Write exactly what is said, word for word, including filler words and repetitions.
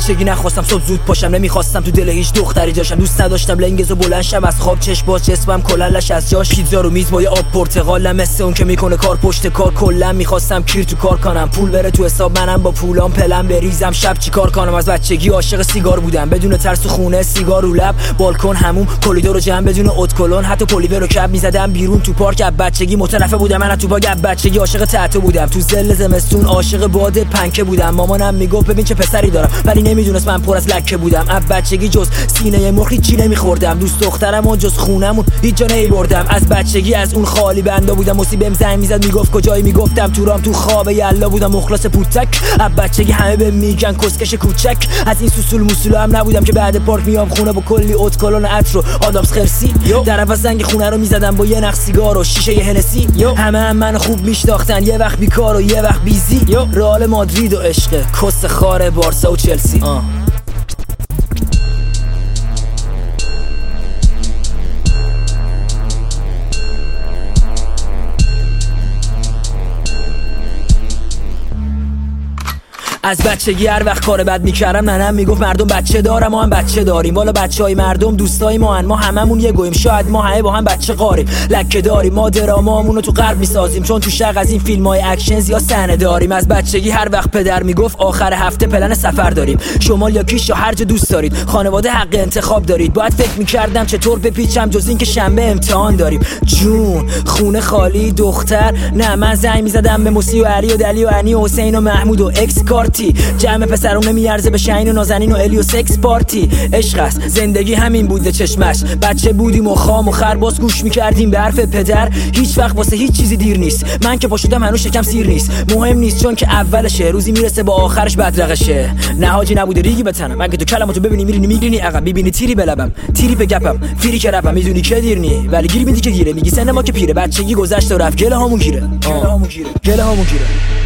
بچگی نخواستم صبح زود پاشم، نمیخواستم تو دل هیچ دختری جاشم. دوست نداشتم لنگزو بلند شم از خواب، چش باز جسمم کلنش از جاش. پیتزا رو میز با یه آب پرتقالم، مثل اون که میکنه کار پشت کار. کلا میخواستم کیر تو کار کنم، پول بره تو حساب، منم با پولام پلم بریزم. شب چیکار کنم؟ از بچگی عاشق سیگار بودم، بدون ترس خونه سیگار رو لب، بالکن هموم کلیدو رو جمع بدون ادکلون. حتی پلیور رو کب میزدم بیرون تو پارک. از بچگی متنفر بودم من تو باگ، بچگی عاشق تتو بودم. تو زل زمستون عاشق باد پنکه بودم. مامانم میگفت ببین چه پسری دارم، ولی نمیدونست من پر از لکه بودم. از بچگی جز سینه مرغ چی نمیخوردم، دوست دخترم و جز خونمون هیچ جا نمیبردم. از بچگی از اون خالی بندا بودم، موسی بهم زنگ میزد میگفت کجایی، میگفتم تورام تو خواب یلا بودم، مخلص پوتک. از بچگی همه بهم میگن کسکش کوچک. از این سوسول موسولا هم نبودم که بعد پارک میام خونه با کلی ادکلون عطر و آدامس خرسی. در عوض زنگ خونه رو میزدم با یه نخ سیگار و شیشه ی هنسی. همه هم من خوب میشناختن، یه وقت بیکار و یه وقت بیزی. رئال مادرید و عشق کس خار بارسا و چلسی. آه. از بچگی هر وقت کار بد میکردم ننم میگفت مردم بچه دارم، ما هم بچه داریم. والا بچهای مردم دوستای ما هن، ما هممون یه گویم. شاید ما همه با هم بچه قاریم، لکه داریم. ما درامامونو تو غرب میسازیم، چون تو شرق از این فیلمای اکشن زیاد صحنه داریم. از بچگی هر وقت پدر میگفت آخر هفته پلن سفر داریم، شمال یا کیش یا هر جا دوست دارید. خانواده حق انتخاب دارید. باید فکر میکردم چطور بپیچم، جز این که شنبه امتحان داریم. جون خونه خالی دختر نه، من زنگ میزدم به موسی و علی و دلی و انی و حسین و محمود و اکس کارت. جمع پسرون نمیارزه به شاهین و نازنین و الی و سکس پارتی. عشق است زندگی همین بوده چشمش. بچه بودیم و خام و خرباس گوش میکردیم به حرف پدر. هیچ وقت واسه هیچ چیزی دیر نیست. من که پاشدم هنوز شکم سیر نیست. مهم نیست چون که اولشه، روزی میرسه با آخرش بدرقشه. نه حاجی نبوده ریگی بتنم، اگه تو کلماتو ببینی میرینی میگیرینی عقب، میبینی تیری بلبم تیری به گپم فیری که رپم. میدونی که دیر نی ولی گیر میدی که گیره، میگی سن ما که پیره. بچگی گذشت و رفت، گله هامون گیره، گله هامون گیره، گله هامون گیره.